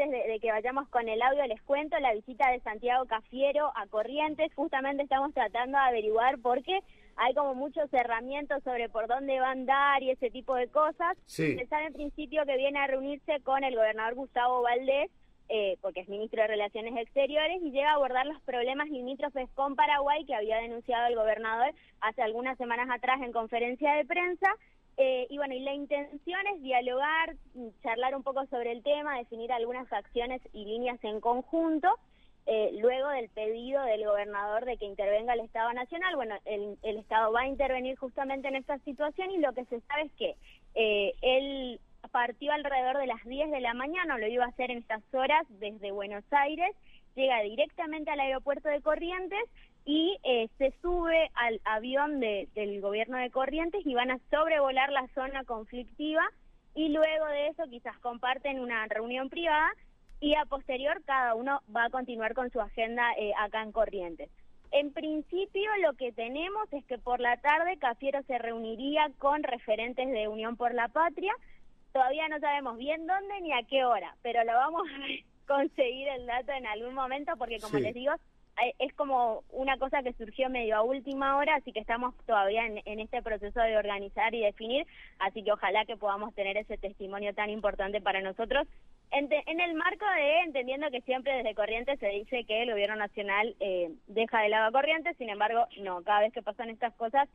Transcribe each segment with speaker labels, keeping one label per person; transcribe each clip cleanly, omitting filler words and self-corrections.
Speaker 1: antes de que vayamos con el audio, les cuento la visita de Santiago Cafiero a Corrientes. Justamente estamos tratando de averiguar por qué hay como muchos cerramientos sobre por dónde va a andar y ese tipo de cosas.
Speaker 2: Sí.
Speaker 1: Se sabe en principio que viene a reunirse con el gobernador Gustavo Valdés, porque es ministro de Relaciones Exteriores, y llega a abordar los problemas limítrofes con Paraguay que había denunciado el gobernador hace algunas semanas atrás en conferencia de prensa. Y bueno, y la intención es dialogar, charlar un poco sobre el tema, definir algunas acciones y líneas en conjunto, luego del pedido del gobernador de que intervenga el Estado Nacional. Bueno, el Estado va a intervenir justamente en esta situación, y lo que se sabe es que él partió alrededor de las 10 de la mañana, lo iba a hacer en estas horas desde Buenos Aires, llega directamente al aeropuerto de Corrientes y se sube al avión del gobierno de Corrientes y van a sobrevolar la zona conflictiva, y luego de eso quizás comparten una reunión privada y a posterior cada uno va a continuar con su agenda acá en Corrientes. En principio lo que tenemos es que por la tarde Cafiero se reuniría con referentes de Unión por la Patria. Todavía no sabemos bien dónde ni a qué hora, pero lo vamos a conseguir el dato en algún momento, porque como les digo, es como una cosa que surgió medio a última hora, así que estamos todavía en este proceso de organizar y definir, así que ojalá que podamos tener ese testimonio tan importante para nosotros, en el marco de, entendiendo que siempre desde Corrientes se dice que el gobierno nacional deja de lado a Corrientes. Sin embargo, no, cada vez que pasan estas cosas,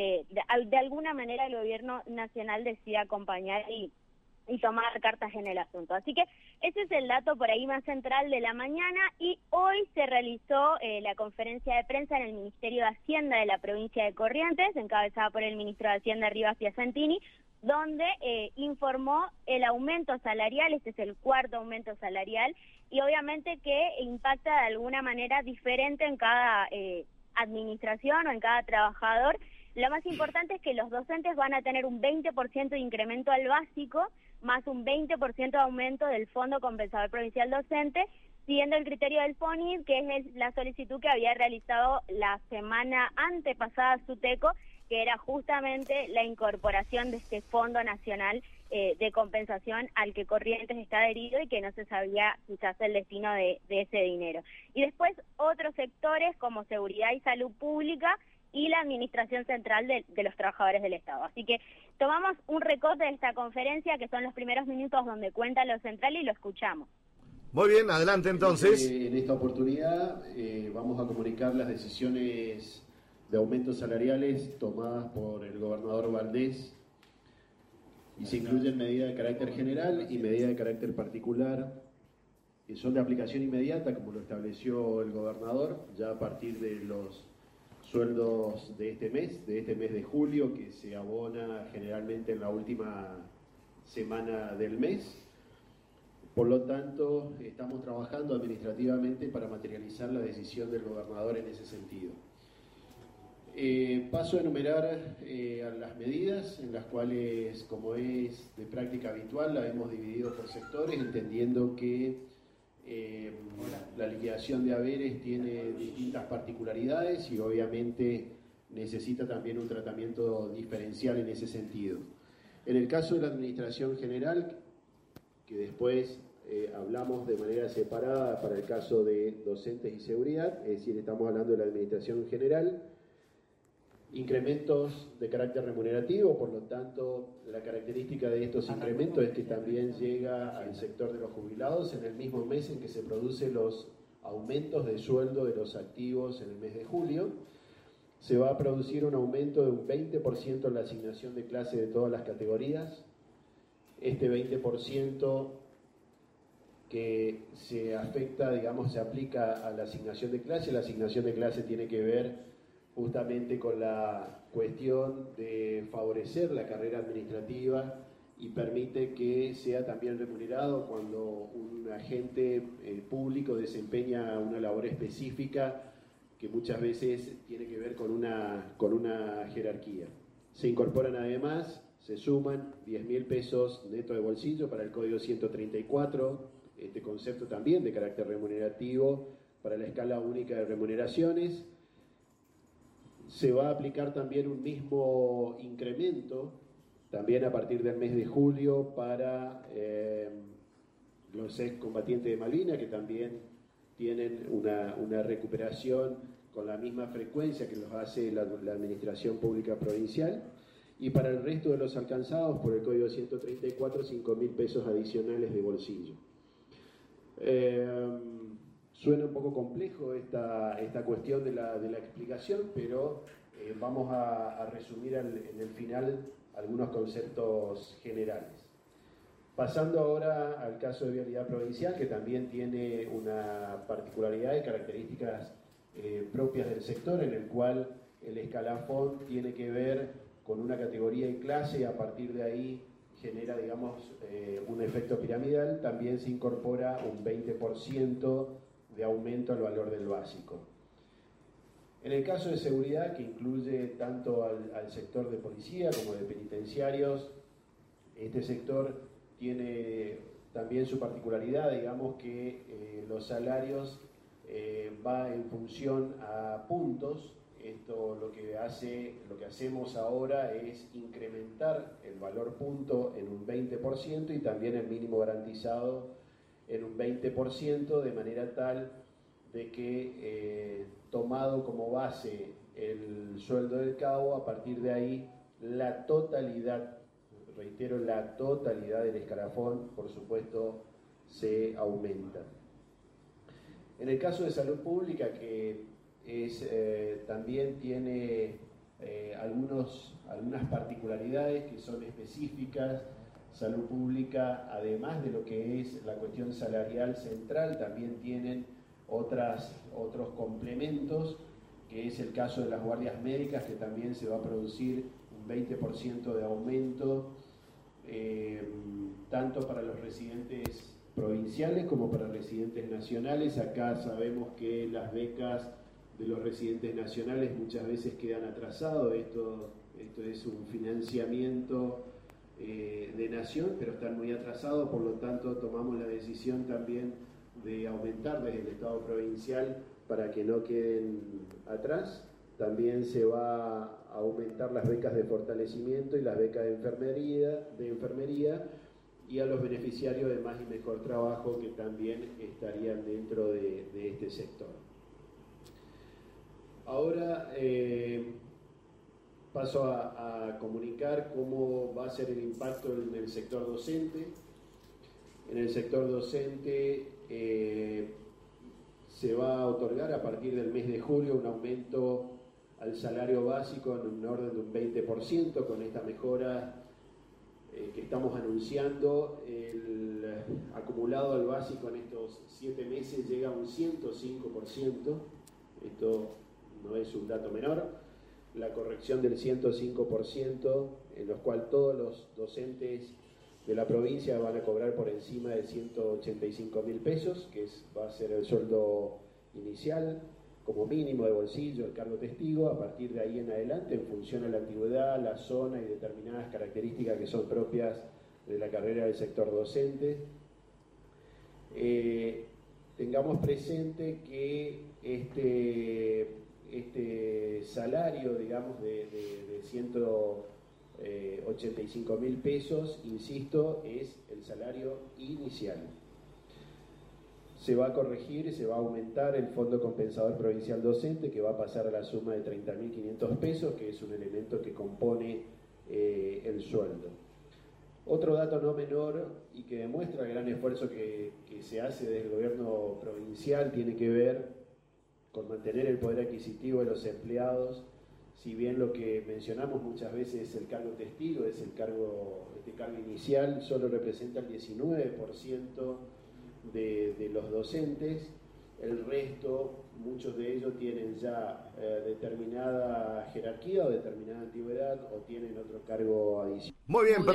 Speaker 1: de alguna manera el gobierno nacional decide acompañar y tomar cartas en el asunto. Así que ese es el dato por ahí más central de la mañana, y hoy se realizó la conferencia de prensa en el Ministerio de Hacienda de la provincia de Corrientes, encabezada por el ministro de Hacienda Rivas Piacentini, donde informó el aumento salarial. Este es el cuarto aumento salarial, y obviamente que impacta de alguna manera diferente en cada administración o en cada trabajador. Lo más importante es que los docentes van a tener un 20% de incremento al básico, más un 20% de aumento del Fondo Compensador Provincial Docente, siguiendo el criterio del FONID, que es la solicitud que había realizado la semana antepasada SUTECO, que era justamente la incorporación de este Fondo Nacional de Compensación al que Corrientes está adherido, y que no se sabía quizás el destino de ese dinero. Y después otros sectores como seguridad y salud pública y la Administración Central de los Trabajadores del Estado. Así que tomamos un recorte de esta conferencia, que son los primeros minutos donde cuenta lo central, y lo escuchamos.
Speaker 2: Muy bien, adelante entonces.
Speaker 3: En esta oportunidad vamos a comunicar las decisiones de aumentos salariales tomadas por el gobernador Valdés, y se incluyen medidas de carácter general y medidas de carácter particular, que son de aplicación inmediata, como lo estableció el gobernador, ya a partir de los sueldos de este mes de julio, que se abona generalmente en la última semana del mes. Por lo tanto, estamos trabajando administrativamente para materializar la decisión del gobernador en ese sentido. Paso a enumerar las medidas, en las cuales, como es de práctica habitual, la hemos dividido por sectores, entendiendo que la liquidación de haberes tiene distintas particularidades y obviamente necesita también un tratamiento diferencial en ese sentido. En el caso de la Administración General, que después hablamos de manera separada para el caso de docentes y seguridad, es decir, estamos hablando de la Administración General, incrementos de carácter remunerativo. Por lo tanto, la característica de estos incrementos es que también llega al sector de los jubilados en el mismo mes en que se producen los aumentos de sueldo de los activos en el mes de julio. Se va a producir un aumento de un 20% en la asignación de clase de todas las categorías. Este 20% que se afecta, digamos, se aplica a la asignación de clase. La asignación de clase tiene que ver justamente con la cuestión de favorecer la carrera administrativa y permite que sea también remunerado cuando un agente público desempeña una labor específica que muchas veces tiene que ver con una jerarquía. Se incorporan además, se suman 10.000 pesos neto de bolsillo para el Código 134, este concepto también de carácter remunerativo para la escala única de remuneraciones. Se va a aplicar también un mismo incremento, también a partir del mes de julio, para los excombatientes de Malvinas, que también tienen una recuperación con la misma frecuencia que los hace la Administración Pública Provincial. Y para el resto de los alcanzados por el Código 134, 5.000 pesos adicionales de bolsillo. Suena un poco complejo esta cuestión de la explicación, pero vamos a resumir en el final algunos conceptos generales. Pasando ahora al caso de Vialidad Provincial, que también tiene una particularidad y características propias del sector, en el cual el escalafón tiene que ver con una categoría y clase, y a partir de ahí genera, digamos, un efecto piramidal. También se incorpora un 20% de aumento al valor del básico. En el caso de seguridad, que incluye tanto al sector de policía como de penitenciarios, este sector tiene también su particularidad, digamos que los salarios va en función a puntos. Esto lo que hacemos ahora es incrementar el valor punto en un 20% y también el mínimo garantizado en un 20%, de manera tal de que tomado como base el sueldo del cabo, a partir de ahí la totalidad, reitero, la totalidad del escalafón, por supuesto, se aumenta. En el caso de salud pública, que también tiene algunas particularidades que son específicas, salud pública, además de lo que es la cuestión salarial central, también tienen otros complementos, que es el caso de las guardias médicas, que también se va a producir un 20% de aumento, tanto para los residentes provinciales como para residentes nacionales. Acá sabemos que las becas de los residentes nacionales muchas veces quedan atrasados. Esto es un financiamiento de nación, pero están muy atrasados, por lo tanto tomamos la decisión también de aumentar desde el Estado provincial para que no queden atrás. También se va a aumentar las becas de fortalecimiento y las becas de enfermería, y a los beneficiarios de Más y Mejor Trabajo, que también estarían dentro de este sector. Ahora paso a comunicar cómo va a ser el impacto en el sector docente. En el sector docente se va a otorgar a partir del mes de julio un aumento al salario básico en un orden de un 20%. Con esta mejora que estamos anunciando, el acumulado al básico en estos 7 meses llega a un 105%. Esto no es un dato menor. La corrección del 105%, en los cual todos los docentes de la provincia van a cobrar por encima de 185.000 pesos, que va a ser el sueldo inicial, como mínimo de bolsillo, el cargo testigo. A partir de ahí en adelante, en función de la antigüedad, la zona y determinadas características que son propias de la carrera del sector docente. Tengamos presente que este salario, digamos, de 185.000 pesos, insisto, es el salario inicial. Se va a corregir y se va a aumentar el Fondo Compensador Provincial Docente, que va a pasar a la suma de 30.500 pesos, que es un elemento que compone el sueldo. Otro dato no menor y que demuestra el gran esfuerzo que se hace desde el gobierno provincial tiene que ver con mantener el poder adquisitivo de los empleados. Si bien lo que mencionamos muchas veces es el cargo testigo, este cargo inicial, solo representa el 19% de los docentes. El resto, muchos de ellos tienen ya determinada jerarquía o determinada antigüedad, o tienen otro cargo adicional.
Speaker 2: Muy bien.